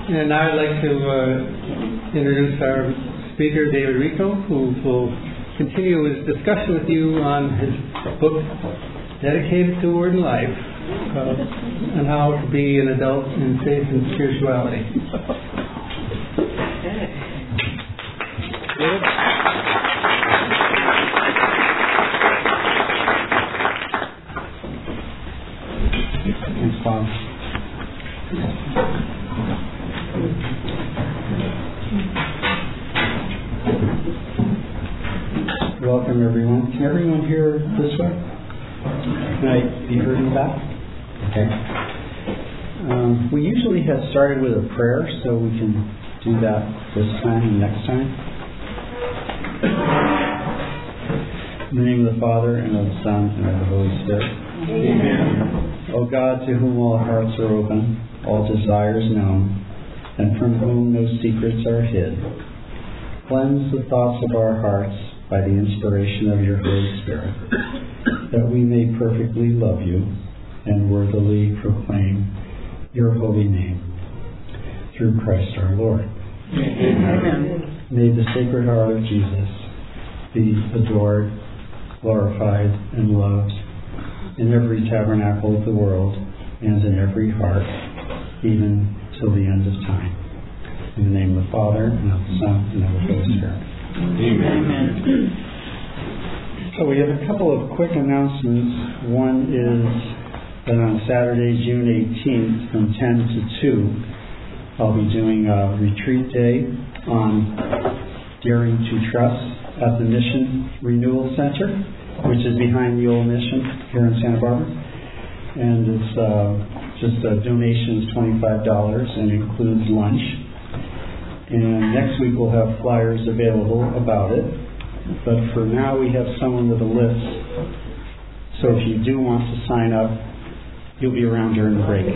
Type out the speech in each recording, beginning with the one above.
And now I'd like to introduce our speaker, David Rico, who will continue his discussion with you on his book, Dedicated to Word and Life, on how to be an adult in faith and spirituality. Thanks, Bob. Welcome, everyone. Can everyone hear this way? Can I be heard in the back? Okay. We usually have started with a prayer, so we can do that this time and next time. In the name of the Father, and of the Son, and of the Holy Spirit. Amen. O God, to whom all hearts are open, all desires known, and from whom no secrets are hid, cleanse the thoughts of our hearts by the inspiration of your Holy Spirit, that we may perfectly love you and worthily proclaim your holy name. Through Christ our Lord. Amen. May the Sacred Heart of Jesus be adored, glorified, and loved in every tabernacle of the world and in every heart, even till the end of time. In the name of the Father, and of the Son, and of the Holy Spirit. Amen. So we have a couple of quick announcements. One is that on Saturday, June 18th, from 10 to 2, I'll be doing a retreat day on Daring to Trust at the Mission Renewal Center, which is behind the old mission here in Santa Barbara. And it's just a donation is $25 and includes lunch. And next week we'll have flyers available about it. But for now we have someone with a list. So if you do want to sign up, you'll be around during the break.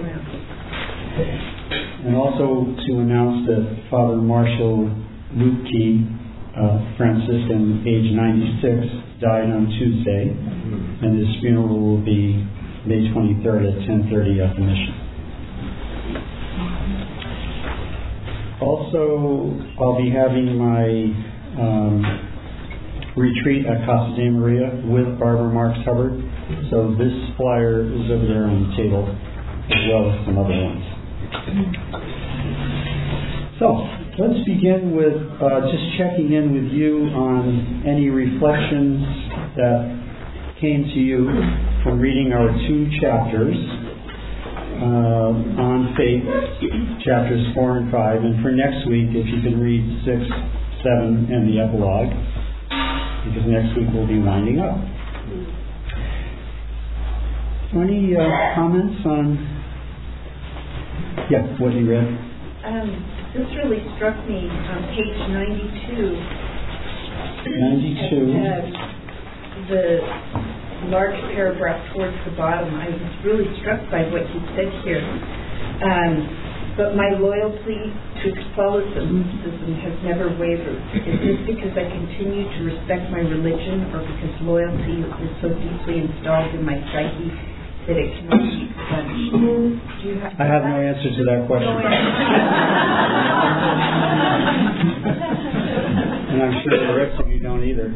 And also to announce that Father Marshall Lutke, Franciscan, age 96, died on Tuesday. And his funeral will be May 23rd at 10:30 at the Mission. Also, I'll be having my retreat at Casa de Maria with Barbara Marks Hubbard. So this flyer is over there on the table, as well as some other ones. So, let's begin with just checking in with you on any reflections that came to you from reading our 2 chapters on faith, chapters 4 and 5, and for next week, if you can read 6, 7, and the epilogue, because next week we'll be winding up. Any comments on what you read? This really struck me on page 92. 92. The large paragraph towards the bottom. I was really struck by what you said here. But my loyalty to Catholicism has never wavered. Is this because I continue to respect my religion, or because loyalty is so deeply installed in my psyche that it cannot be expunged? I have no answer to that question. And I'm sure the rest of you don't either.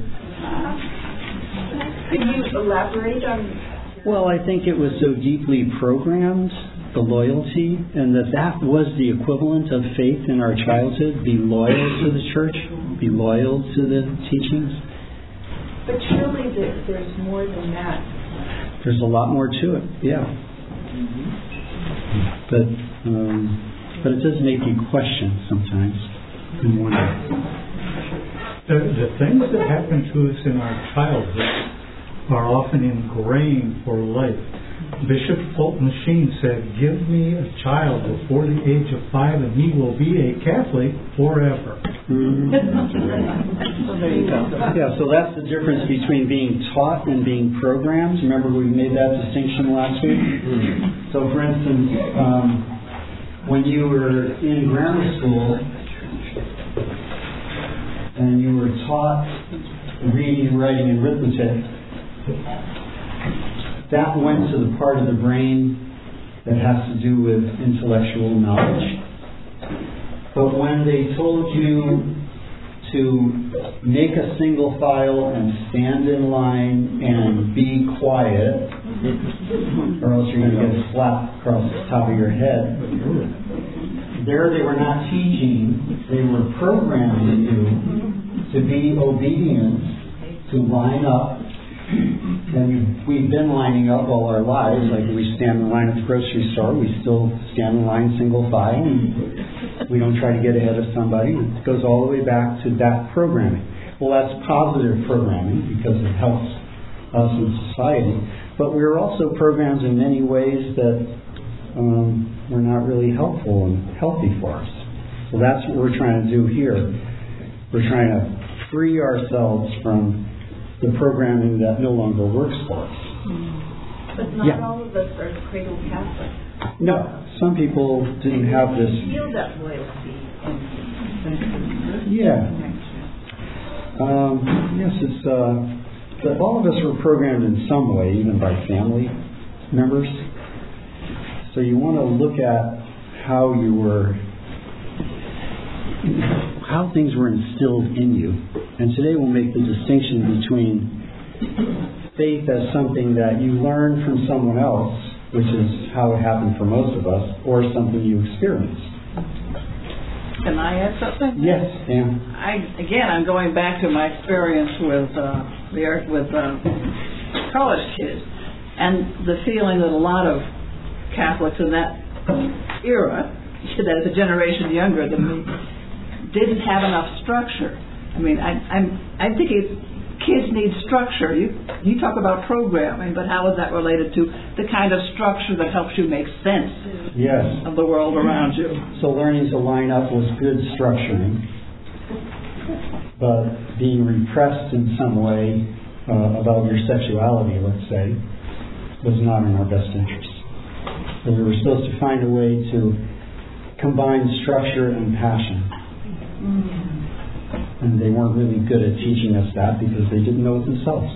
Could you elaborate on? Well, I think it was so deeply programmed, the loyalty, and that was the equivalent of faith in our childhood. Be loyal to the church, be loyal to the teachings. But surely there's more than that. There's a lot more to it, yeah. But it does make you question sometimes and wonder. The things that happen to us in our childhood are often ingrained for life. Bishop Fulton Sheen said, "Give me a child before the age of 5 and he will be a Catholic forever." Mm-hmm. Well, there you go. Yeah, so that's the difference between being taught and being programmed. Remember we made that distinction last week? Mm-hmm. So for instance, when you were in grammar school and you were taught reading, writing, and arithmetic, that went to the part of the brain that has to do with intellectual knowledge. But when they told you to make a single file and stand in line and be quiet, or else you're going to get a slap across the top of your head, there they were not teaching, they were programming you to be obedient, to line up. And we've been lining up all our lives. Like we stand in line at the grocery store, we still stand in line single file. We don't try to get ahead of somebody. It goes all the way back to that programming. Well, that's positive programming because it helps us in society. But we're also programmed in many ways that were not really helpful and healthy for us. So that's what we're trying to do here. We're trying to free ourselves from the programming that no longer works for us. But not all of us are cradle Catholics. No, some people didn't have this. Feel that loyalty and Yeah. Yes, it's. But all of us were programmed in some way, even by family members. So you want to look at how you were, how things were instilled in you. And today we'll make the distinction between faith as something that you learn from someone else, which is how it happened for most of us, or something you experienced. Can I add something? Yes, Dan. I'm going back to my experience with college kids, and the feeling that a lot of Catholics in that era, that is a generation younger than me, didn't have enough structure. I mean, I'm thinking kids need structure. You talk about programming, but how is that related to the kind of structure that helps you make sense of the world around you? So learning to line up was good structuring, but being repressed in some way about your sexuality, let's say, was not in our best interest. So we were supposed to find a way to combine structure and passion. And they weren't really good at teaching us that because they didn't know it themselves.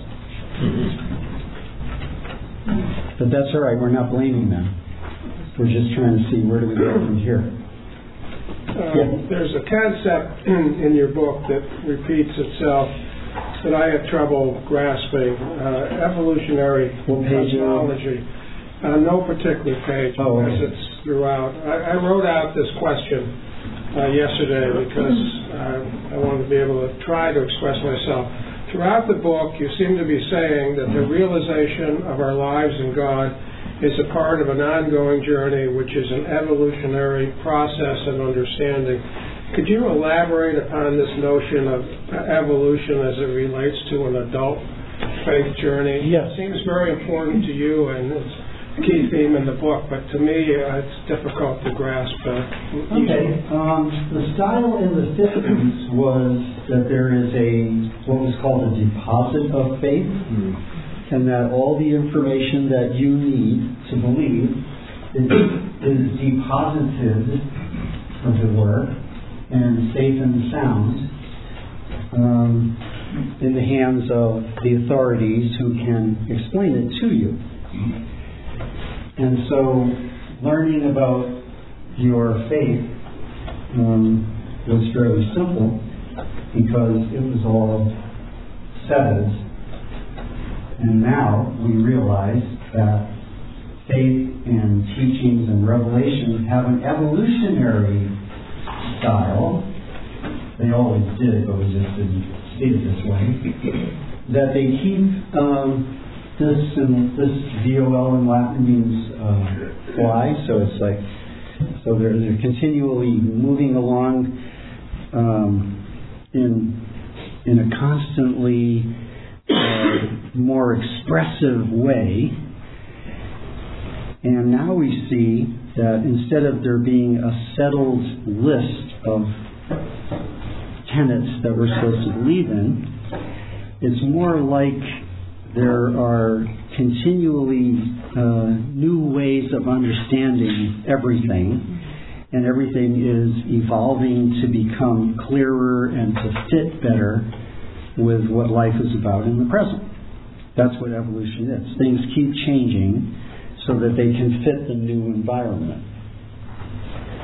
But that's all right. We're not blaming them. We're just trying to see where do we go from here. There's a concept in your book that repeats itself that I have trouble grasping. Evolutionary cosmology. No particular page, because it's throughout. I wrote out this question yesterday because I wanted to be able to try to express myself. Throughout the book, you seem to be saying that the realization of our lives in God is a part of an ongoing journey, which is an evolutionary process and understanding. Could you elaborate upon this notion of evolution as it relates to an adult faith journey? Yes. It seems very important to you, and it's a key theme in the book, but to me it's difficult to grasp. Okay. The style in the 50s was that there is what was called a deposit of faith, and that all the information that you need to believe is deposited, as it were, and safe and sound in the hands of the authorities who can explain it to you. And so learning about your faith was fairly simple because it was all settled. And now we realize that faith and teachings and revelation have an evolutionary style. They always did, but we just didn't see it this way. That they keep this VOL in Latin means fly, so it's like, so they're continually moving along in a constantly more expressive way. And now we see that instead of there being a settled list of tenets that we're supposed to believe in, it's more like there are continually new ways of understanding everything, and everything is evolving to become clearer and to fit better with what life is about in the present. That's what evolution is. Things keep changing so that they can fit the new environment.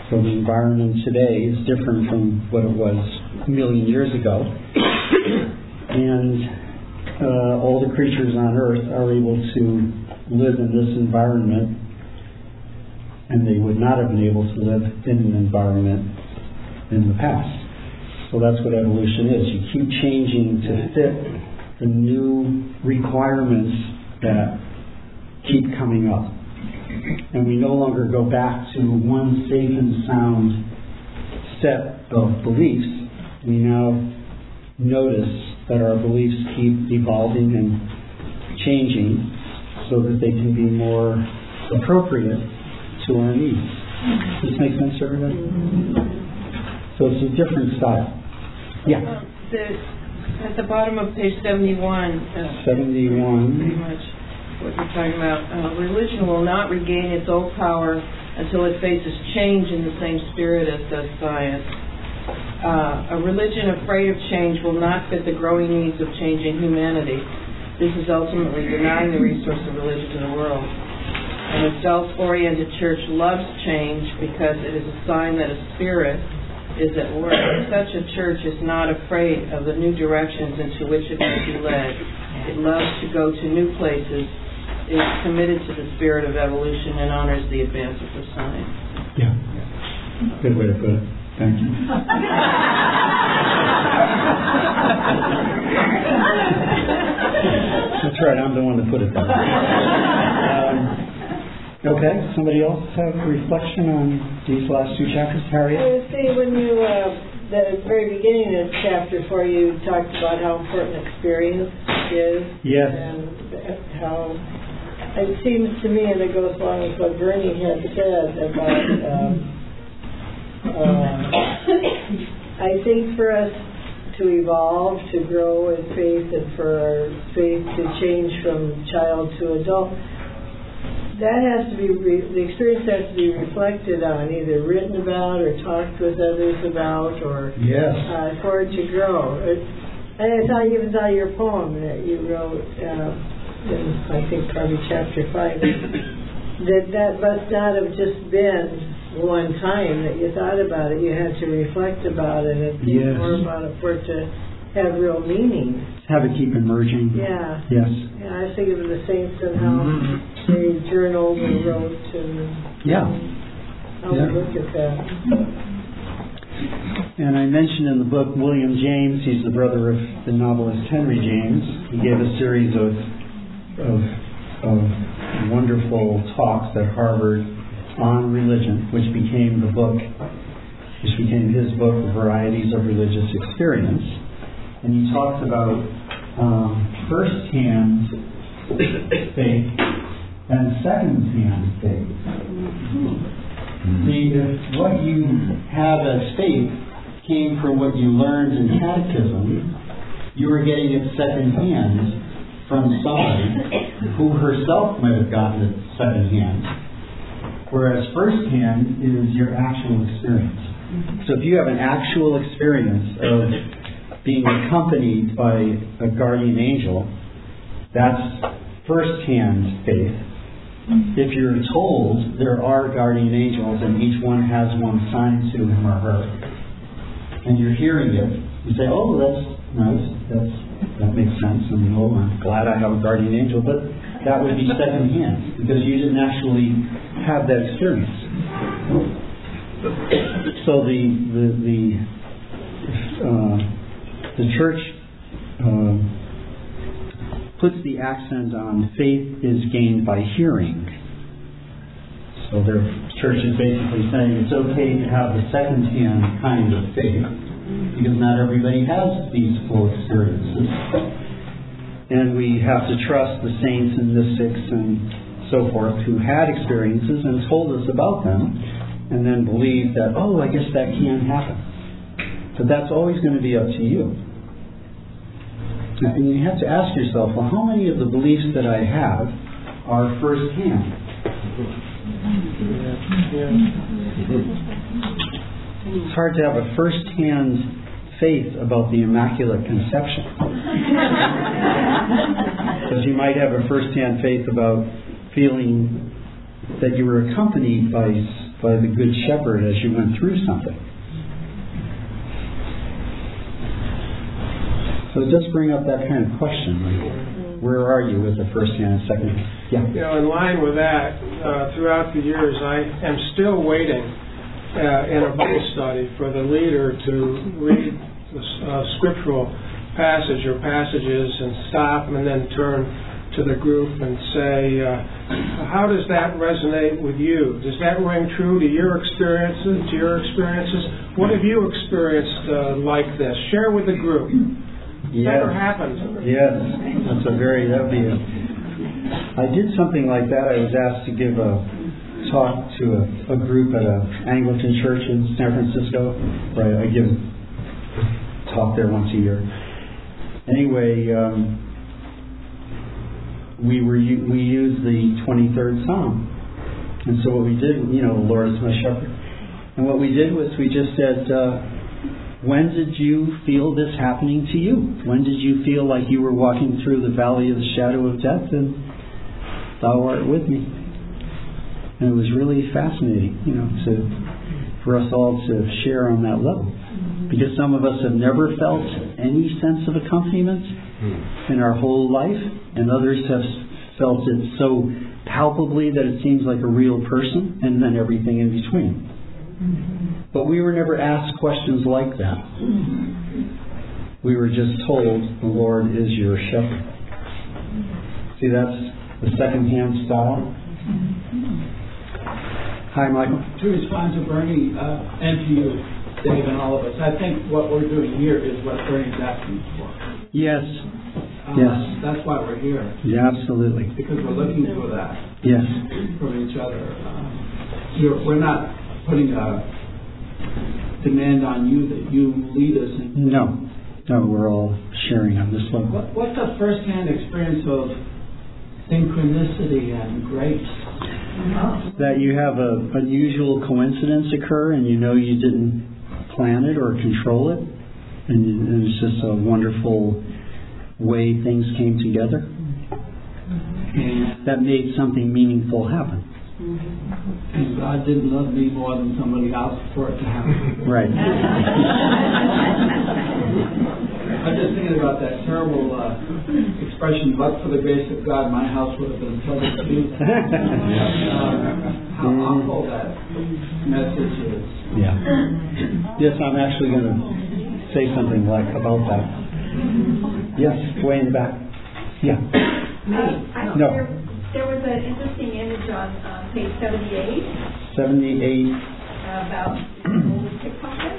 So the environment today is different from what it was a million years ago. And all the creatures on earth are able to live in this environment, and they would not have been able to live in an environment in the past. So that's what evolution is. You keep changing to fit the new requirements that keep coming up. And we no longer go back to one safe and sound set of beliefs. We now notice that our beliefs keep evolving and changing so that they can be more appropriate to our needs. Does this make sense, everybody? So it's a different style. Yeah. At the bottom of page 71. 71. Pretty much what you're talking about. Religion will not regain its old power until it faces change in the same spirit as does science. A religion afraid of change will not fit the growing needs of changing humanity. This is ultimately denying the resource of religion to the world. An adult-oriented church loves change because it is a sign that a spirit is at work. Such a church is not afraid of the new directions into which it may be led. It loves to go to new places, is committed to the spirit of evolution, and honors the advances of science. Yeah. Good way to put it. Thank you. That's right, I'm the one that put it there. Okay, somebody else have a reflection on these last two chapters? Harriet? I would say when you, the very beginning of chapter 4, you talked about how important experience is. Yes. And how it seems to me, and it goes along with what Bernie had said about, I think for us to evolve, to grow in faith, and for our faith to change from child to adult, that has to be, the experience has to be reflected on, either written about or talked with others about, or yes. For it to grow. And I thought, even saw your poem that you wrote in, I think, probably chapter 5, that must not have just been one time that you thought about it. You had to reflect about it and think more about it for it to have real meaning. Have it keep emerging. Yeah. Yes. Yeah, I was thinking of the saints and how they journaled and wrote and how we look at that. And I mentioned in the book William James, he's the brother of the novelist Henry James. He gave a series of wonderful talks at Harvard on religion, which became his book, Varieties of Religious Experience. And he talks about first-hand faith and second-hand faith. See, if what you have as faith came from what you learned in catechism, you were getting it second-hand from somebody who herself might have gotten it second-hand. Whereas first-hand is your actual experience. So if you have an actual experience of being accompanied by a guardian angel, that's first-hand faith. If you're told there are guardian angels and each one has one signed to him or her, and you're hearing it, you say, oh, that's nice, that makes sense, and oh, I'm glad I have a guardian angel, but that would be second-hand, because you didn't actually have that experience. So the church puts the accent on faith is gained by hearing. So their church is basically saying it's okay to have the second-hand kind of faith because not everybody has these full experiences. And we have to trust the saints and mystics and so forth who had experiences and told us about them, and then believe that, oh, I guess that can happen. But that's always going to be up to you. And you have to ask yourself, well, how many of the beliefs that I have are first-hand? It's hard to have a first-hand faith about the Immaculate Conception. Because you might have a first-hand faith about feeling that you were accompanied by by the Good Shepherd as you went through something. So it does bring up that kind of question, like, where are you with the first hand and second hand? Yeah. You know, in line with that, throughout the years, I am still waiting in a Bible study for the leader to read the scriptural passage or passages and stop and then turn to the group and say, how does that resonate with you? Does that ring true to your experiences, What have you experienced like this? Share with the group. Yes. Never happened. Yes. I did something like that. I was asked to give a talk to a group at an Anglican church in San Francisco. Right, I give a talk there once a year. Anyway, we used the 23rd Psalm. And so what we did, the Lord is my shepherd. And what we did was we just said, when did you feel this happening to you? When did you feel like you were walking through the valley of the shadow of death and thou art with me? And it was really fascinating, for us all to share on that level. Because some of us have never felt any sense of accompaniment in our whole life, and others have felt it so palpably that it seems like a real person, and then everything in between. But we were never asked questions like that. We were just told, the Lord is your shepherd. See, that's the second-hand style. Hi, Michael. To respond to Bernie and to you, Dave, and all of us, I think what we're doing here is what Bernie's asking for. Yes. Yes. That's why we're here. Yeah, absolutely. Because we're looking for that. Yes. From each other. We're not putting a demand on you that you lead us. No, we're all sharing on this level. What's the first-hand experience of synchronicity and grace? That you have an unusual coincidence occur and you didn't plan it or control it, and it's just a wonderful way things came together that made something meaningful happen. And God didn't love me more than somebody else for it to happen. Right. I'm just thinking about that terrible expression, but for the grace of God, my house would have been filled with Jesus. How awful that message is. Yeah. Yes, I'm actually going to say something about that. Yes, way in the back. Yeah. No. There was an interesting image on page 78. 78. About old pickpocket.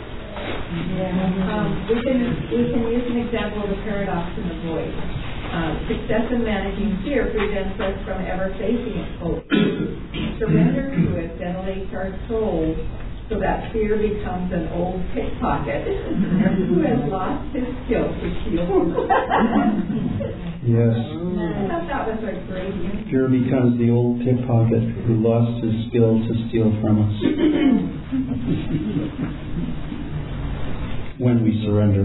We can use an example of the paradox in the void. Success in managing fear prevents us from ever facing it fully. Surrender to it ventilates our soul so that fear becomes an old pickpocket who has lost his skill to steal from us. Yes. I thought that was a great image. Fear becomes the old pickpocket who lost his skill to steal from us. When we surrender.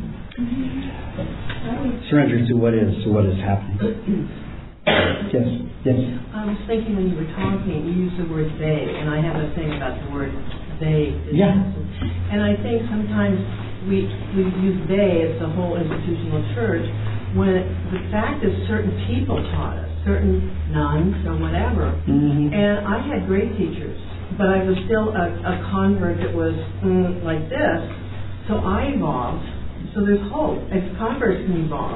Surrender to what is happening. Yes. I was thinking when you were talking, you used the word they, and I have a thing about the word they. Yeah. And I think sometimes we use they as the whole institutional church, when the fact is certain people taught us, certain nuns or whatever. Mm-hmm. And I had great teachers, but I was still a convert that was like this, so I evolved. So there's hope as converts can evolve.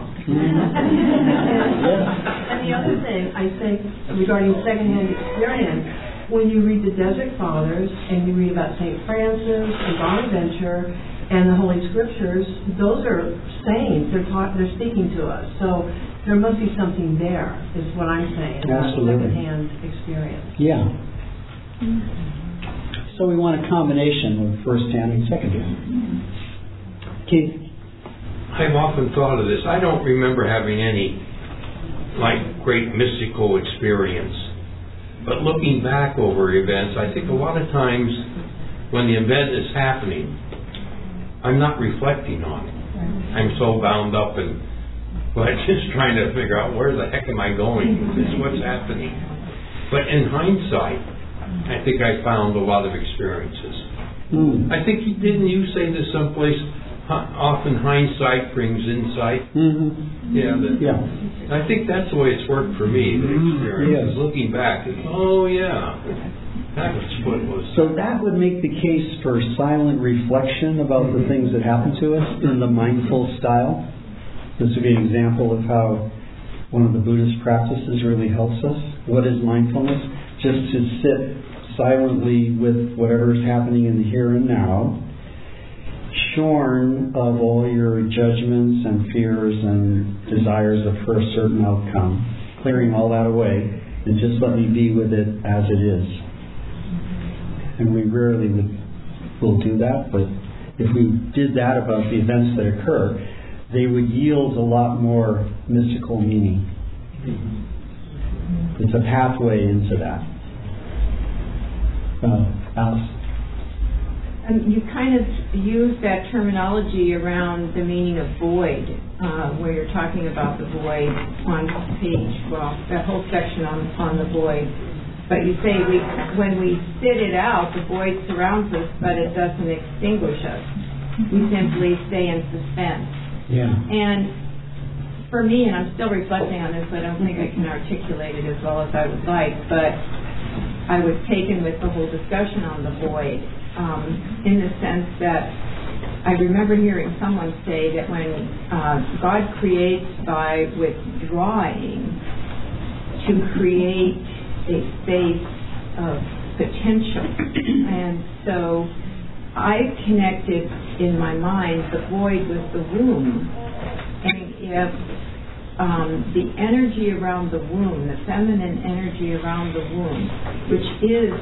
And the other thing, I think, regarding secondhand experience, when you read the Desert Fathers and you read about St. Francis and Bonaventure and the Holy Scriptures, those are saints. They're speaking to us. So there must be something there, is what I'm saying, about secondhand experience. Yeah. So we want a combination of first-hand and second-hand. Keith? I've often thought of this. I don't remember having any great mystical experience. But looking back over events, I think a lot of times when the event is happening, I'm not reflecting on it. I'm so bound up in just trying to figure out where the heck am I going? This is what's happening. But in hindsight, I think I found a lot of experiences. I think didn't you say this someplace? Often hindsight brings insight. I think that's the way it's worked for me. The experience, looking back, oh yeah, that was what it was. So that would make the case for silent reflection about the things that happen to us in the mindful style. This would be an example of how one of the Buddhist practices really helps us. What is mindfulness? Just to sit silently with whatever is happening in the here and now, shorn of all your judgments and fears and desires for a certain outcome, clearing all that away, and just let me be with it as it is. And we rarely will do that, but if we did that about the events that occur, they would yield a lot more mystical meaning. It's a pathway into that. Alice? You kind of use that terminology around the meaning of void, where you're talking about the void on page, that whole section on the void. But you say when we sit it out, the void surrounds us, but it doesn't extinguish us. We simply stay in suspense. Yeah. And for me, and I'm still reflecting on this, I don't think I can articulate it as well as I would like, but I was taken with the whole discussion on the void, in the sense that I remember hearing someone say that when God creates by withdrawing to create a space of potential. And so I connected in my mind the void with the womb. And if the energy around the womb, the feminine energy around the womb, which is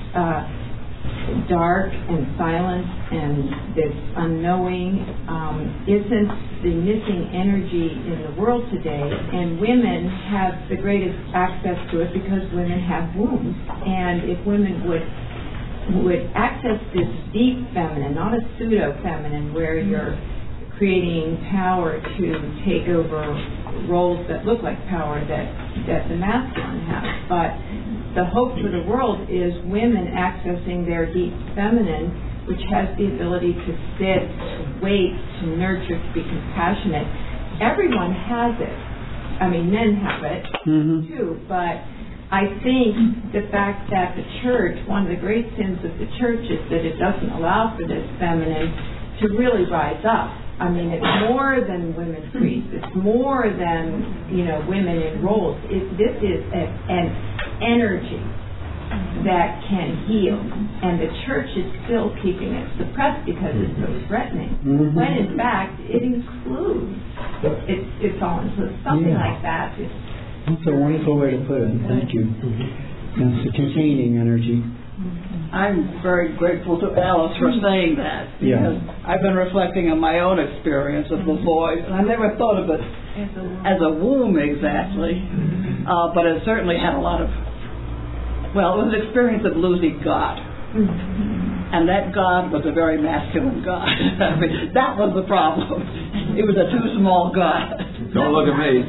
dark and silent and this unknowing, isn't the missing energy in the world today, and women have the greatest access to it because women have wombs. And if women would access this deep feminine, not a pseudo-feminine where you're creating power to take over roles that look like power that the masculine has. But the hope for the world is women accessing their deep feminine, which has the ability to sit, to wait, to nurture, to be compassionate. Everyone has it. I mean, men have it too, but I think the fact that the church, one of the great sins of the church is that it doesn't allow for this feminine to really rise up. I mean, it's more than women's priests. It's more than, women in roles. This is an energy that can heal. And the church is still keeping it suppressed because it's so threatening. When, in fact, it includes, it's all inclusive. Something like that. That's a wonderful way to put it. Thank you. It's a containing energy. I'm very grateful to Alice for saying that, because I've been reflecting on my own experience of the void, and I never thought of it as a womb exactly, but it certainly had a lot of, it was an experience of losing God. And that God was a very masculine God. I mean, that was the problem. It was a too small God. Don't look at me.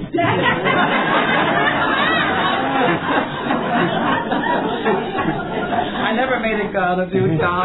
I never made a God of you, John.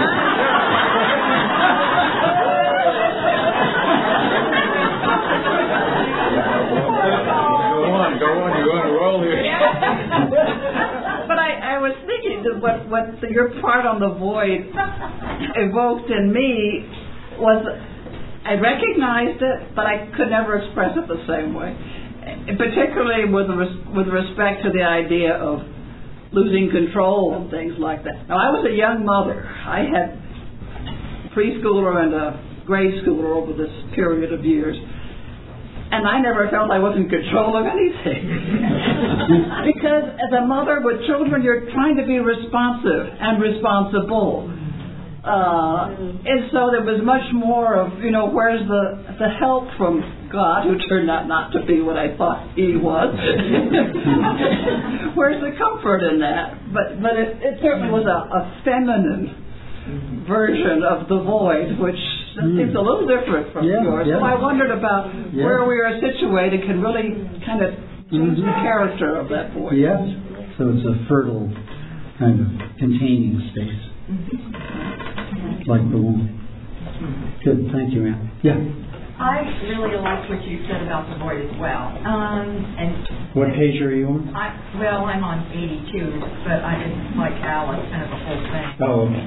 Go on, you're on a roll here. But I was thinking that what your part on the void evoked in me was, I recognized it, but I could never express it the same way. Particularly with respect to the idea of losing control and things like that. Now, I was a young mother. I had a preschooler and a grade schooler over this period of years. And I never felt I was in control of anything. Because as a mother with children, you're trying to be responsive and responsible. And so there was much more of, where's the help from God, who turned out not to be what I thought he was? Where's the comfort in that? But it certainly was a feminine version of the void, which seems a little different from yours. So I wondered about where we are situated can really kind of change the character of that void. Yes. So it's a fertile kind of containing space, like the womb. Good, thank you, Ann. Yeah. I really liked what you said about the void as well. What page are you on? I'm on 82, but I didn't like Alice, kind of the whole thing. Oh, okay.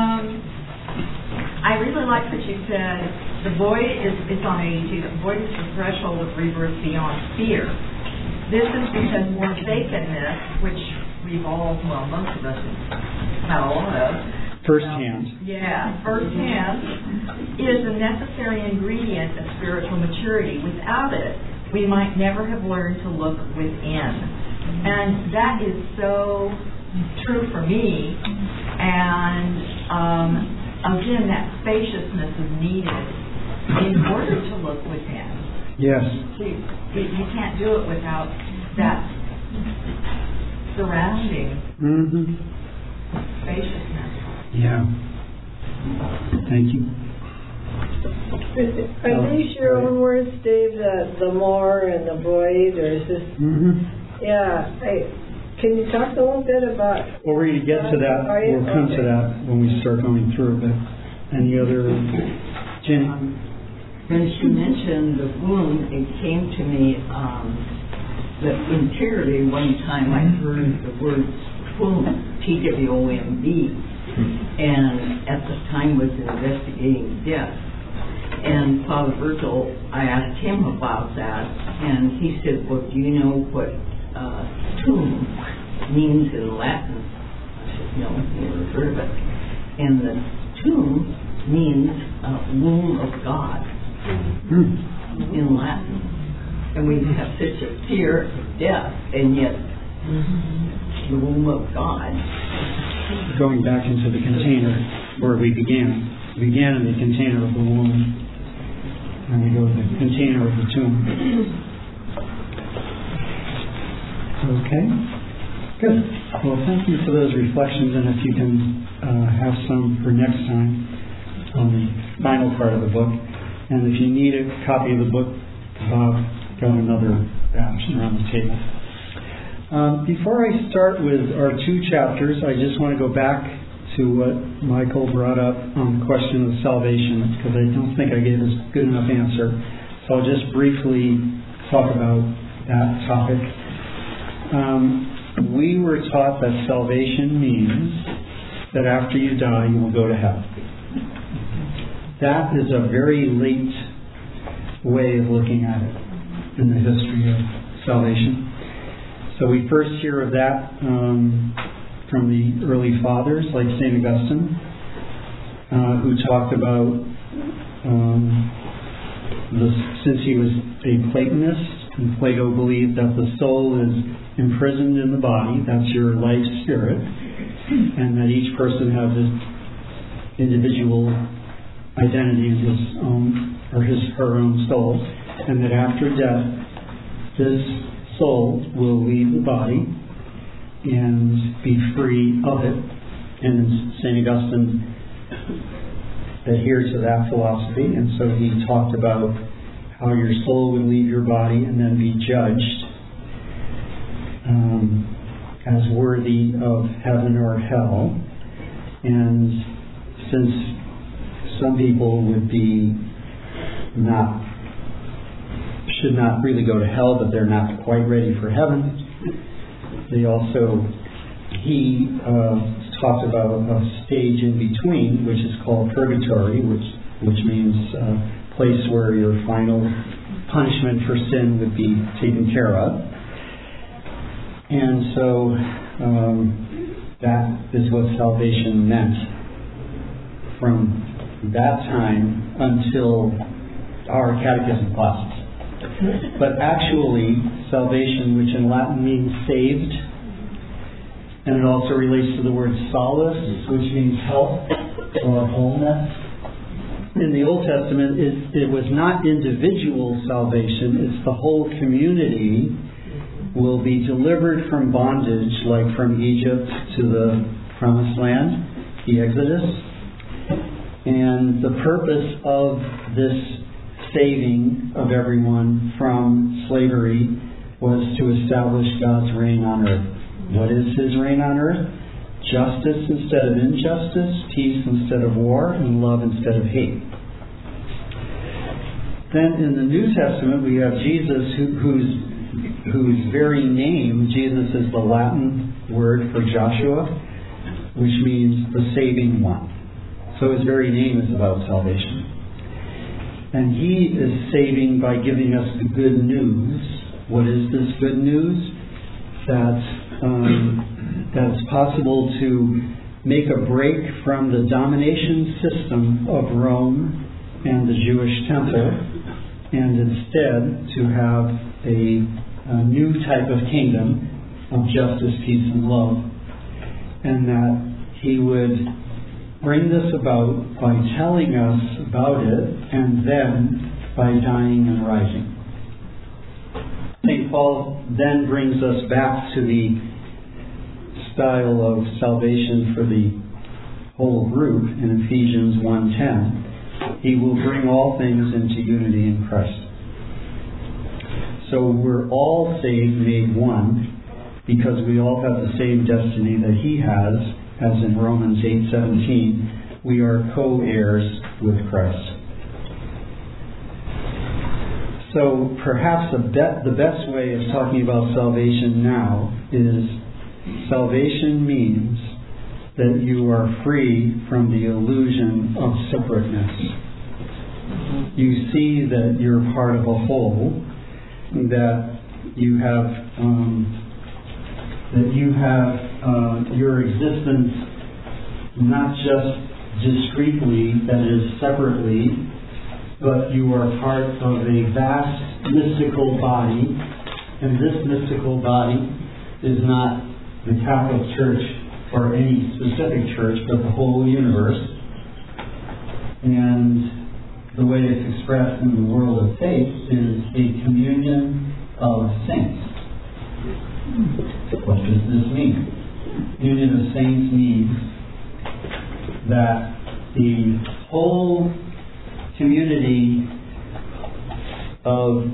I really liked what you said. The void it's on 82. The void is the threshold of rebirth beyond fear. This is because more vacantness, which we've all, well, most of us have had a lot of. Firsthand. Firsthand is a necessary ingredient of spiritual maturity. Without it, we might never have learned to look within. And that is so true for me. And again, that spaciousness is needed in order to look within. Yes. You can't do it without that surrounding spaciousness. Yeah. Thank you. Are these your own words, Dave? The more and the void, or is this? Yeah. Can you talk a little bit about? Well, we're going to get to that. We'll come to that when we start going through. But any other, Jenny? When she mentioned the womb, it came to me that interiorly one time I heard the word twomb, T-W-O-M-B, and at the time was investigating death. And Father Virgil, I asked him about that, and he said, well, do you know what tomb means in Latin? I said, no, never heard of it. And the tomb means womb of God in Latin. And we have such a fear of death, and yet the womb of God. Going back into the container where we began. We began in the container of the womb, and we go to the container of the tomb. Okay. Good. Well, thank you for those reflections, and if you can have some for next time on the final part of the book. And if you need a copy of the book, Bob got another batch around the table. Before I start with our two chapters, I just want to go back to what Michael brought up on the question of salvation, because I don't think I gave a good enough answer. So I'll just briefly talk about that topic. We were taught that salvation means that after you die, you will go to heaven. That is a very late way of looking at it in the history of salvation. So we first hear of that from the early fathers, like St. Augustine, who talked about, since he was a Platonist, and Plato believed that the soul is imprisoned in the body, that's your life spirit, and that each person has his individual identity in his own, or her own soul, and that after death, this soul will leave the body and be free of it. And St. Augustine adhered to that philosophy, and so he talked about how your soul would leave your body and then be judged as worthy of heaven or hell. And since some people should not really go to hell, but they're not quite ready for heaven, he talked about a stage in between, which is called purgatory, which means a place where your final punishment for sin would be taken care of. And so that is what salvation meant from that time until our catechism classes. But actually, salvation, which in Latin means saved, and it also relates to the word solace, which means help or wholeness. In the Old Testament, it was not individual salvation, it's the whole community will be delivered from bondage, like from Egypt to the Promised Land, the Exodus. And the purpose of this saving of everyone from slavery was to establish God's reign on earth. What is His reign on earth? justice instead of injustice, peace instead of war, and love instead of hate. Then in the New Testament we have Jesus whose very name, Jesus is the Latin word for Joshua, which means the saving one. So his very name is about salvation. And he is saving by giving us the good news. What is this good news? That it's possible to make a break from the domination system of Rome and the Jewish temple, and instead to have a new type of kingdom of justice, peace, and love. And that he would bring this about by telling us about it and then by dying and rising. St. Paul then brings us back to the style of salvation for the whole group in Ephesians 1:10. He will bring all things into unity in Christ. So we're all saved, made one, because we all have the same destiny that he has, as in Romans 8:17. We are co-heirs with Christ. So perhaps the best way of talking about salvation now is salvation means that you are free from the illusion of separateness. You see that you're part of a whole, that you have your existence not just discretely, that is separately, but you are part of a vast mystical body, and this mystical body is not the Catholic Church or any specific church, but the whole universe. And the way it's expressed in the world of faith is a communion of saints. What does this mean? Union of saints means that the whole community of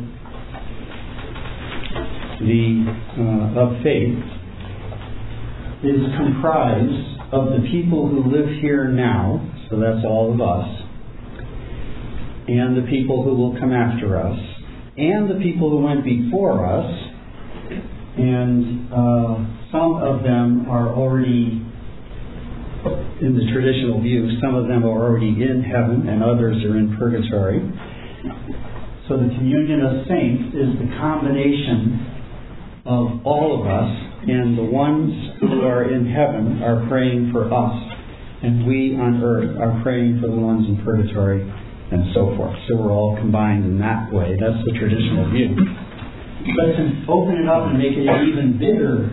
faith is comprised of the people who live here now, so that's all of us, and the people who will come after us, and the people who went before us, and some of them are already, in the traditional view, some of them are already in heaven and others are in purgatory. So the communion of saints is the combination of all of us, and the ones who are in heaven are praying for us, and we on earth are praying for the ones in purgatory, and so forth. So we're all combined in that way. That's the traditional view. But to open it up and make it an even bigger,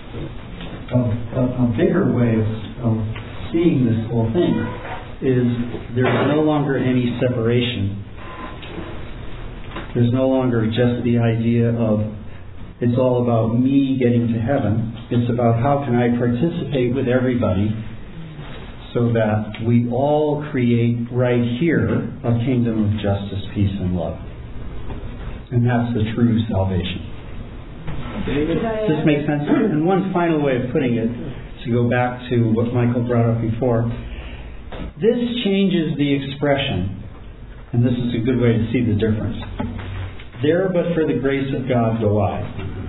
a bigger way of seeing this whole thing is there's no longer any separation. There's no longer just the idea of it's all about me getting to heaven. It's about how can I participate with everybody so that we all create right here a kingdom of justice, peace, and love. And that's the true salvation. Does this make sense? And one final way of putting it, to go back to what Michael brought up before, this changes the expression, and this is a good way to see the difference. There but for the grace of God go I.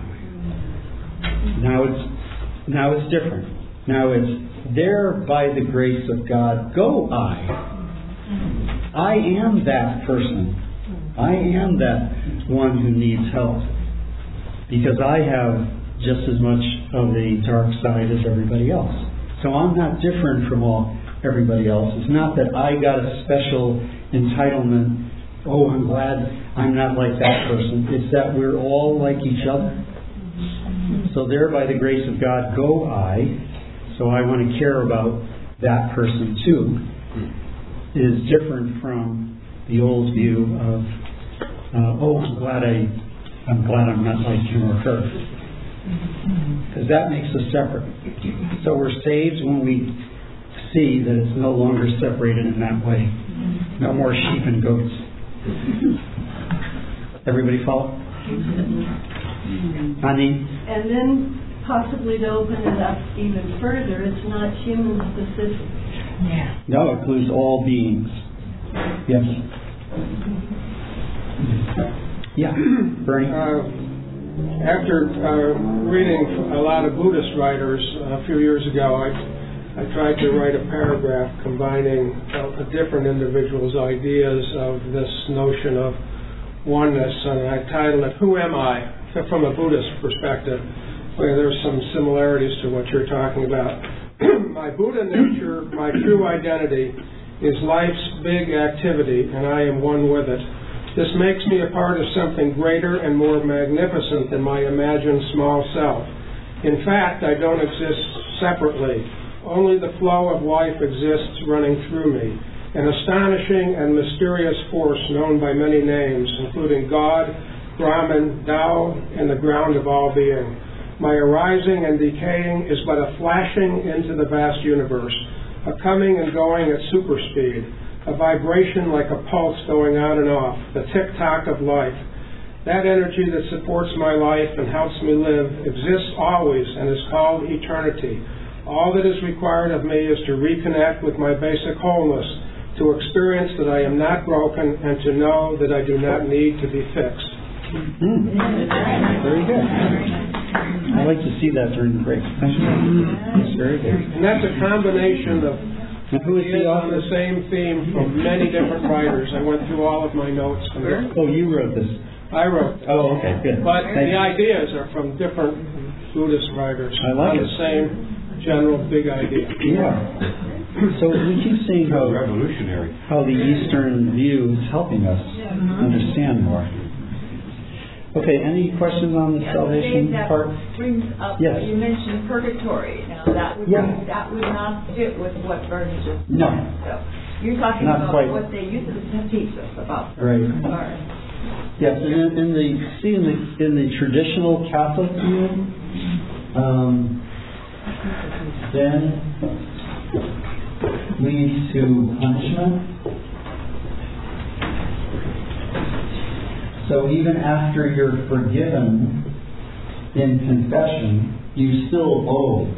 Now it's different. Now it's there by the grace of God go I. I am that person. I am that one who needs help. Because I have just as much of the dark side as everybody else. So I'm not different from everybody else. It's not that I got a special entitlement. Oh, I'm glad I'm not like that person. It's that we're all like each other. So there by the grace of God go I. So I want to care about that person too. Is different from the old view of I'm glad I'm not like him or her. Because that makes us separate. So we're saved when we see that it's no longer separated in that way. No more sheep and goats. Everybody follow? Honey? And then possibly to open it up even further, it's not human specific. No, it includes all beings. Yes. Yeah, Bernie. After reading a lot of Buddhist writers a few years ago, I tried to write a paragraph combining a different individual's ideas of this notion of oneness, and I titled it, "Who Am I?" from a Buddhist perspective, where there's some similarities to what you're talking about. My Buddha nature, my true identity, is life's big activity, and I am one with it. This makes me a part of something greater and more magnificent than my imagined small self. In fact, I don't exist separately. Only the flow of life exists running through me, an astonishing and mysterious force known by many names, including God, Brahman, Tao, and the ground of all being. My arising and decaying is but a flashing into the vast universe, a coming and going at super speed, a vibration like a pulse going on and off, the tick-tock of life. That energy that supports my life and helps me live exists always and is called eternity. All that is required of me is to reconnect with my basic wholeness, to experience that I am not broken, and to know that I do not need to be fixed. Very good. I like to see that during the break. Thank you. That's very good. And that's a combination of who is the on author? the same theme from many different writers. I went through all of my notes. Oh, you wrote this. I wrote this. Oh, okay, good. But Thank the you. ideas are from different Buddhist writers. I like on it. the same general big idea. Yeah. So we keep seeing how revolutionary. How the Eastern view is helping us understand more. Okay, any questions on the salvation that part? brings up, Yes. you mentioned purgatory. Now, that would not fit with what Bernie just said. No. So, you're talking Not about quite. what they used to teach us about. Right. Sorry. Yes, and in the traditional Catholic view, then leads to punishment. So even after you're forgiven in confession, you still owe.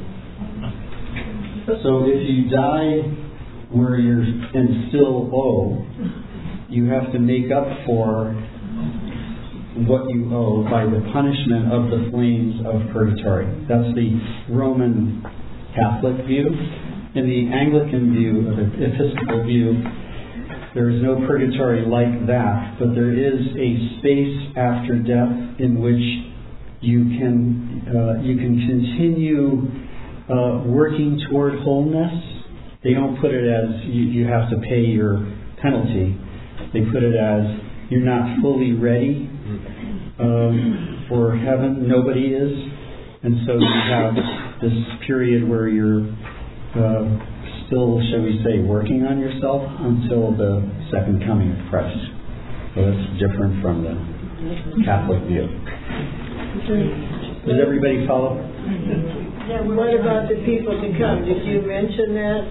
So if you die where you're and still owe, you have to make up for what you owe by the punishment of the flames of purgatory. That's the Roman Catholic view. In the Anglican view, or the Episcopal view, there is no purgatory like that, but there is a space after death in which you can continue working toward wholeness. They don't put it as you have to pay your penalty. They put it as you're not fully ready for heaven. Nobody is, and so you have this period where you're still, shall we say, working on yourself until the second coming of Christ. So that's different from the Catholic view. Does everybody follow? What about the people to come? Did you mention that?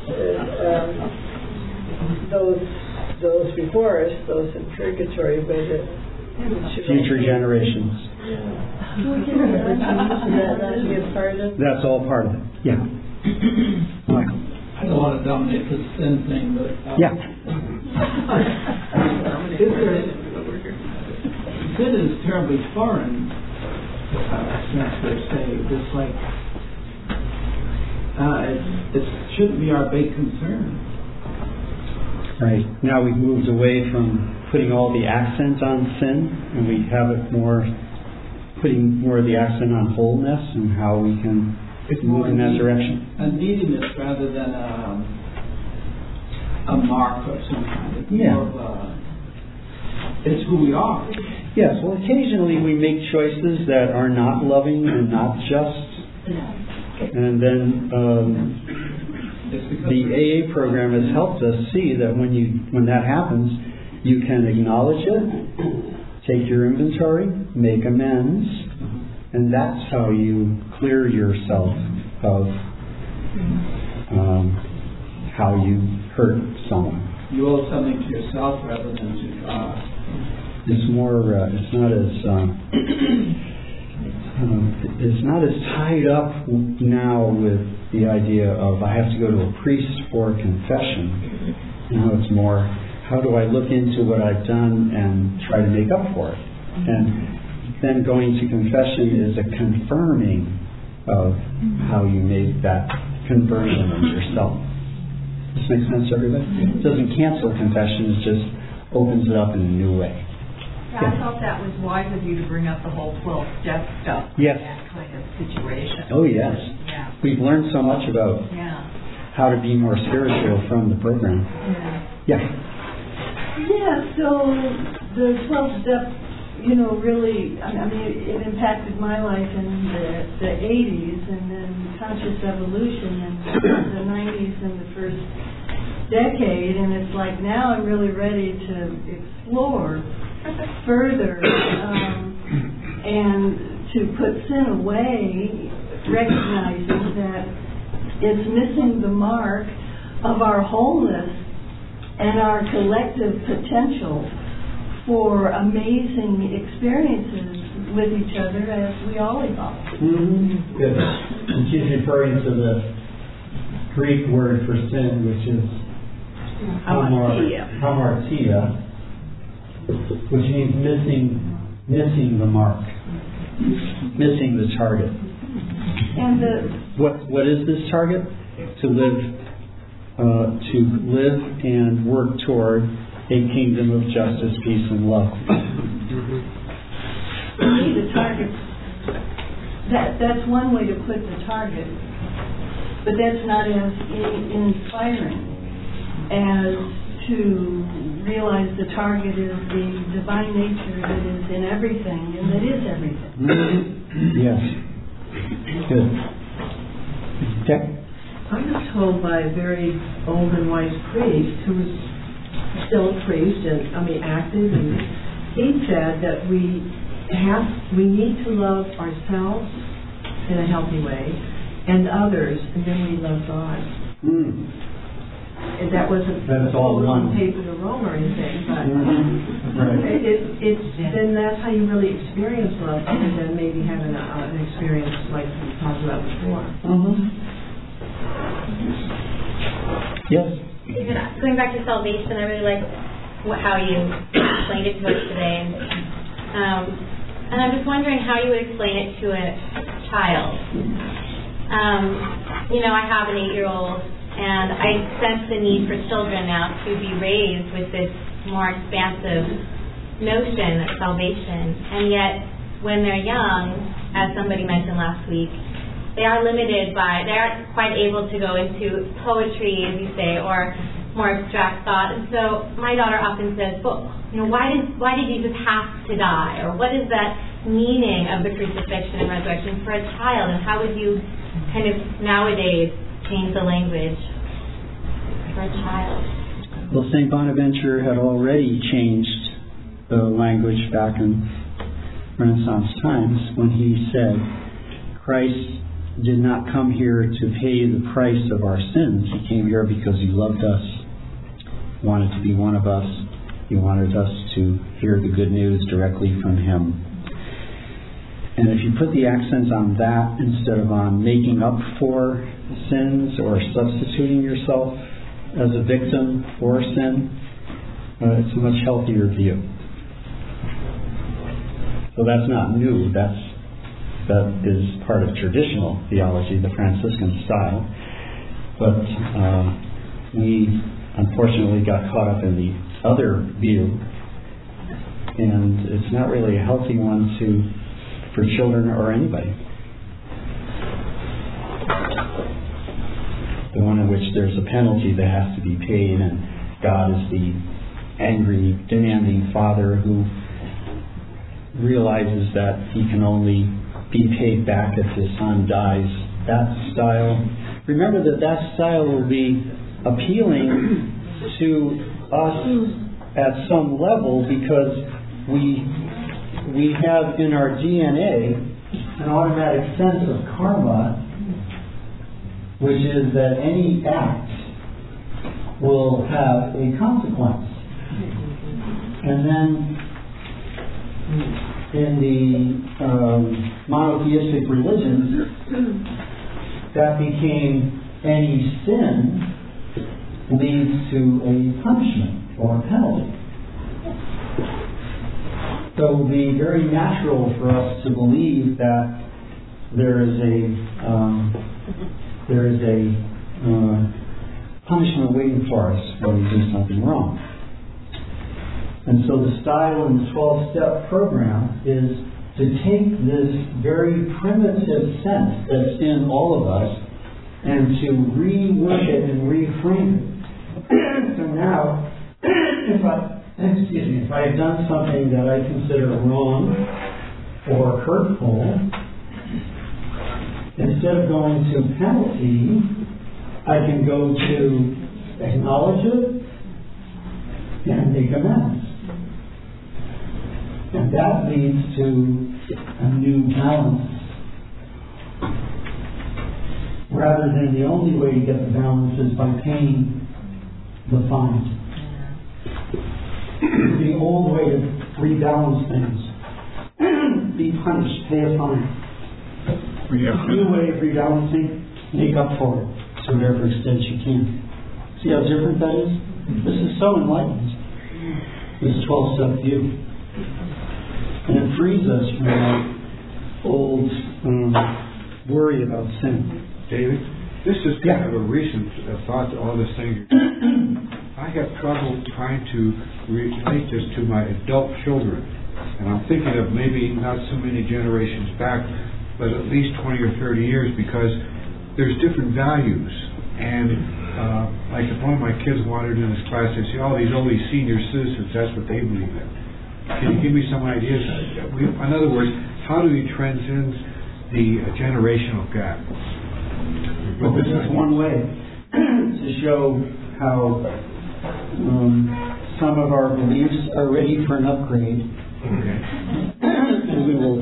Those before us, those in purgatory, but Future generations. That's all part of it. Yeah. Michael. I don't want to dominate the sin thing, but yeah. Sin is terribly foreign, since they're saved. It's like it shouldn't be our big concern. Right. Now we've moved away from putting all the accent on sin, and we have it putting more of the accent on wholeness and how we can move in that direction. A neediness rather than a mark of some kind. It's more of it's who we are. Yes, well, occasionally we make choices that are not loving and not just. And then the AA program has helped us see that when that happens, you can acknowledge it, take your inventory, make amends, and that's how you clear yourself of how you hurt someone. You owe something to yourself rather than to God. It's more, it's not as, is not as tied up now with the idea of I have to go to a priest for confession. Now it's more, how do I look into what I've done and try to make up for it? And then going to confession is a confirming of how you made that conversion of yourself. Does this make sense to everybody? It doesn't cancel confession, it just opens it up in a new way. Yeah, I thought that was wise of you to bring up the whole 12-step stuff. Yes. That kind of situation. Oh, yes. Yeah. We've learned so much about how to be more spiritual from the program. Yeah. Yeah, so the 12-step, really, I mean, it impacted my life in the 80s and then conscious evolution in the 90s and the first decade, and it's like now I'm really ready to explore further and to put sin away, recognizing that it's missing the mark of our wholeness and our collective potential for amazing experiences with each other as we all evolve. Mm-hmm. Good. And she's referring to the Greek word for sin, which is hamartia, which means missing the mark, missing the target. And what is this target? To live and work toward a kingdom of justice, peace, and love. To me, the target, that's one way to put the target, but that's not as inspiring as to realize the target is the divine nature that is in everything and that is everything. Yes. Good. Okay. I was told by a very old and wise priest who was still a priest and active, and he said that we need to love ourselves in a healthy way and others, and then we love God. And that wasn't one paper to Rome or anything, but right. then that's how you really experience love, other than maybe having an experience like we talked about before. Yes. Going back to salvation, I really like how you explained it to us today, and I'm just wondering how you would explain it to a child. I have an 8-year-old, and I sense the need for children now to be raised with this more expansive notion of salvation, and yet when they're young, as somebody mentioned last week, they are limited they aren't quite able to go into poetry, as you say, or more abstract thought. And so my daughter often says, well, why did Jesus have to die? Or what is that meaning of the crucifixion and resurrection for a child? And how would you kind of nowadays change the language for a child? Well, St. Bonaventure had already changed the language back in Renaissance times when he said, Christ did not come here to pay the price of our sins. He came here because He loved us, wanted to be one of us. He wanted us to hear the good news directly from Him. And if you put the accents on that instead of on making up for sins or substituting yourself as a victim for sin, it's a much healthier view. So that's not new. That is part of traditional theology, the Franciscan style. But we unfortunately got caught up in the other view, and it's not really a healthy one for children or anybody. The one in which there's a penalty that has to be paid, and God is the angry, demanding Father who realizes that He can only be paid back if His Son dies. That style. Remember that style will be appealing to us at some level because we have in our DNA an automatic sense of karma, which is that any act will have a consequence. And then in the monotheistic religions, that became any sin leads to a punishment or a penalty. So it would be very natural for us to believe that there is a punishment waiting for us when we do something wrong. And so the style in the 12-step program is to take this very primitive sense that's in all of us and to rework it and reframe it. So now, if I have done something that I consider wrong or hurtful, instead of going to penalty, I can go to acknowledge it and make amends. And that leads to a new balance. Rather than the only way to get the balance is by paying the fine. The old way to rebalance things. Be punished, pay a fine. The new way of rebalancing, make up for it to whatever extent you can. See how different that is? This is so enlightened. This 12-step view. And it frees us from that old worry about sin. David, this is kind of a recent thought to all this thing. I have trouble trying to relate this to my adult children. And I'm thinking of maybe not so many generations back, but at least 20 or 30 years, because there's different values. And like if one of my kids wandered in this class, they'd say, oh, these only senior citizens, that's what they believe in. Can you give me some ideas? In other words, how do we transcend the generational gap? Well, this is one way to show how some of our beliefs are ready for an upgrade. Okay. And we will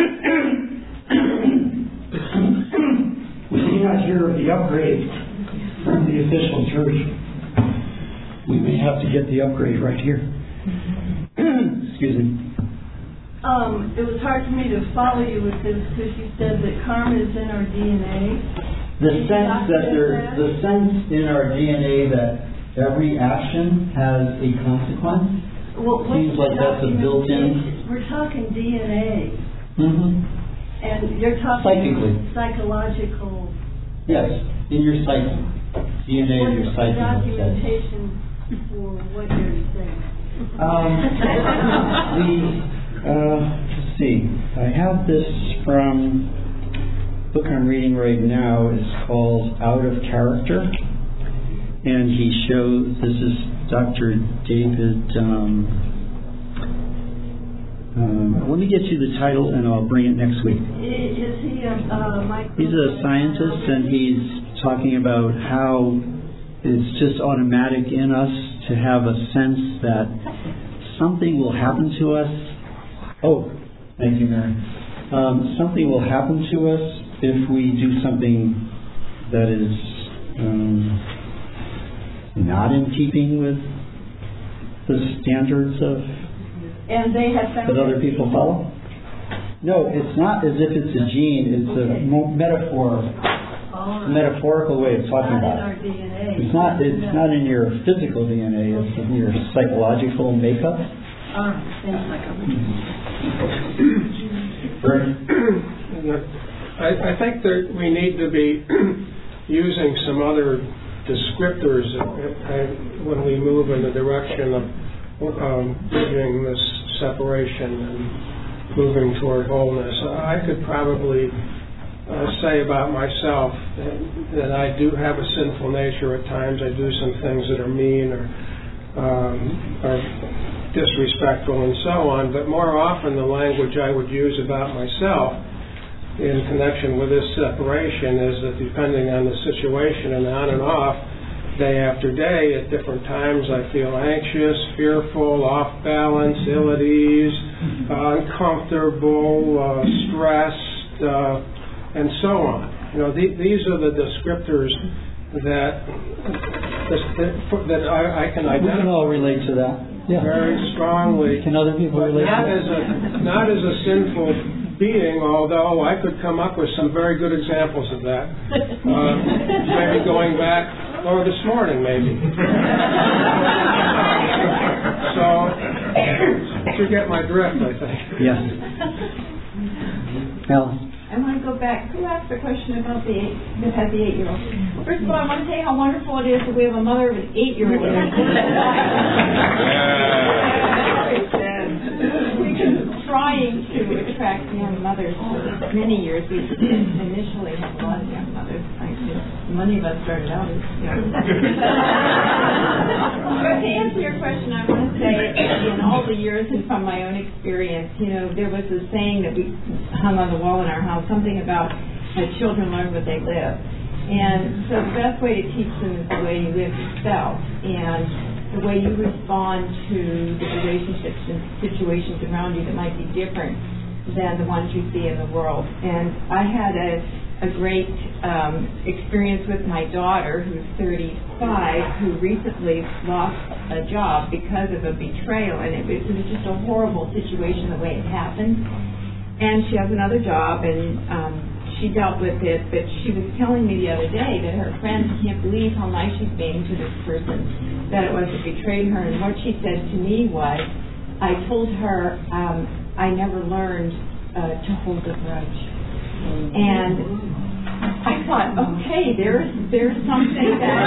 we may not hear of the upgrade from the official church. We may have to get the upgrade right here. Excuse me. It was hard for me to follow you with this because you said that karma is in our DNA. The sense in our DNA that every action has a consequence. Well, seems like that's a built-in. We're talking DNA. Mm-hmm. And you're talking psychically. Psychological. Yes, in your psyche. DNA of your psyche. Documentation for what you're saying. Let's see. I have this from the book I'm reading right now. It's called Out of Character, and he shows. This is Dr. David. Let me get you the title, and I'll bring it next week. Is he He's a scientist, and he's talking about how it's just automatic in us to have a sense that something will happen to us. Oh, thank you, Mary. Something will happen to us if we do something that is not in keeping with the standards of that other people follow. No, it's not as if it's a gene. It's a metaphorical way of talking about it. It's not in your physical DNA. It's in your psychological makeup. I think that we need to be using some other descriptors when we move in the direction of bridging this separation and moving toward wholeness. I could probably say about myself that I do have a sinful nature at times. I do some things that are mean or disrespectful and so on, but more often the language I would use about myself in connection with this separation is that depending on the situation and on and off, day after day, at different times I feel anxious, fearful, off balance, ill at ease, uncomfortable, stressed, and so on. You know, these are the descriptors that I can identify. We can all relate to that. Yeah. Very strongly. Can other people relate to that? Not as a sinful being, although I could come up with some very good examples of that. Maybe going back, or this morning maybe. So, you get my drift, I think. Yes. Alice? I want to go back. Who asked the question about the 8-year-old? First of all, I want to say how wonderful it is that we have a mother of an 8-year-old. We've been trying to attract young mothers for many years. We initially had a lot of young mothers. Many of us started out as young. But to answer your question, I want to say, in all the years and from my own experience, there was a saying that we hung on the wall in our house, something about children learn what they live. And so the best way to teach them is the way you live yourself, and the way you respond to the relationships and situations around you that might be different than the ones you see in the world. And I had a great experience with my daughter, who's 35, who recently lost a job because of a betrayal, and it was just a horrible situation the way it happened. And she has another job, and she dealt with it, but she was telling me the other day that her friends can't believe how nice she's being to this person, that it was that betrayed her. And what she said to me was, I told her I never learned to hold a grudge. And I thought, okay, there's something that,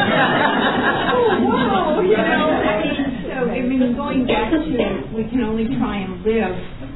oh, wow, going back to, we can only try and live,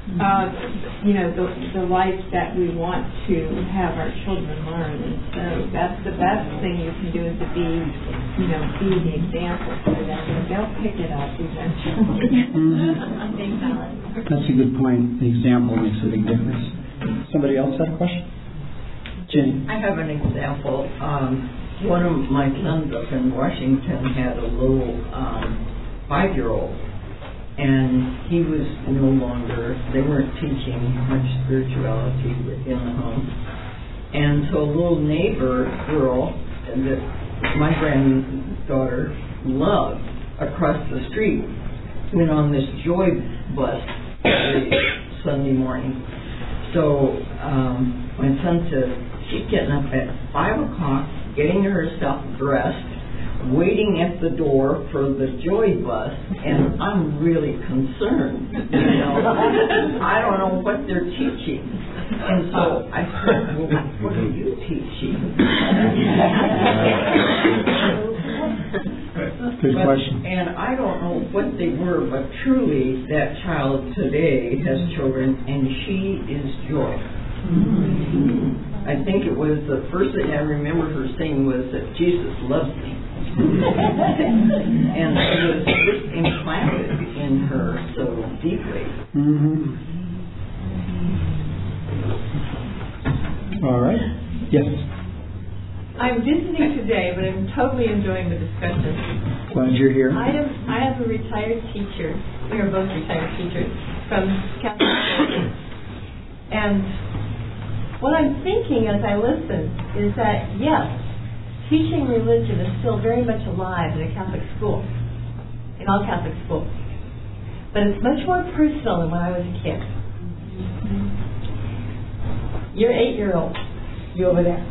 the life that we want to have our children learn. And so that's the best thing you can do, is to be the example for them, and they'll pick it up eventually. That's a good point. The example makes a big difference. Somebody else had a question? Jenny? I have an example. One of my sons up in Washington had a little 5-year-old, and he was no longer, they weren't teaching much spirituality in the home. And so a little neighbor girl that my granddaughter loved across the street went on this joy bus every Sunday morning. So my son said, she's getting up at 5 o'clock, getting herself dressed, waiting at the door for the joy bus, and I'm really concerned. I don't know what they're teaching. And so I said, well, what are you teaching? Good question. And I don't know what they were, but truly that child today has children, and she is joy. I think it was the first thing I remember her saying was that Jesus loves me. And it was just implanted in her so deeply. All right. Yes. I'm visiting today, but I'm totally enjoying the discussion. Glad you're here. I am a retired teacher. We are both retired teachers from Catholic school. And what I'm thinking as I listen is that, yes, teaching religion is still very much alive in a Catholic school, in all Catholic schools. But it's much more personal than when I was a kid. You're 8-year-old. You over there.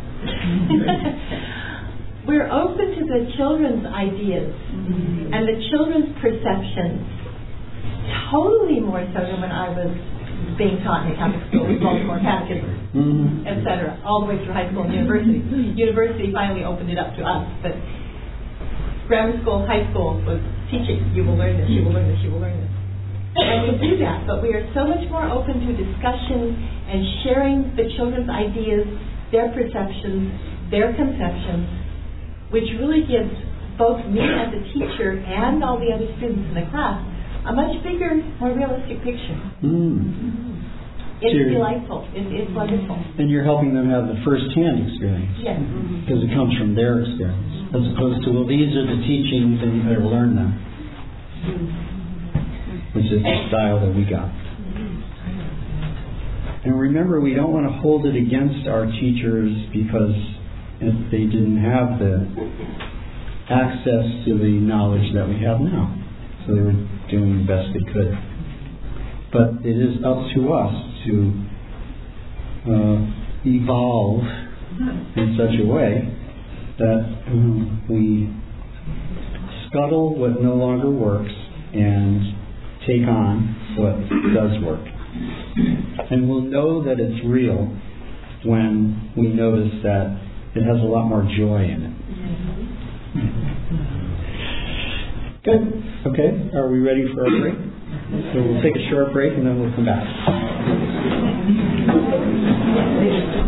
We're open to the children's ideas and the children's perceptions, totally more so than when I was being taught in a Catholic school with Baltimore Catechism, etc., all the way through high school and university. University finally opened it up to us, but grammar school, high school was teaching. You will learn this, you will learn this, you will learn this. And we do that, but we are so much more open to discussion and sharing the children's ideas, their perceptions, their conceptions, which really gives both me as a teacher and all the other students in the class a much bigger, more realistic picture. It's delightful. It's wonderful. And you're helping them have the first-hand experience. Yes. Because it comes from their experience, as opposed to, well, these are the teachings and you better learn them. Which is the style that we got. And remember, we don't want to hold it against our teachers because if they didn't have the access to the knowledge that we have now. So they were doing the best they could. But it is up to us to evolve in such a way that we scuttle what no longer works and take on what does work. And we'll know that it's real when we notice that it has a lot more joy in it. Good. Okay. Are we ready for our break? So we'll take a short break and then we'll come back.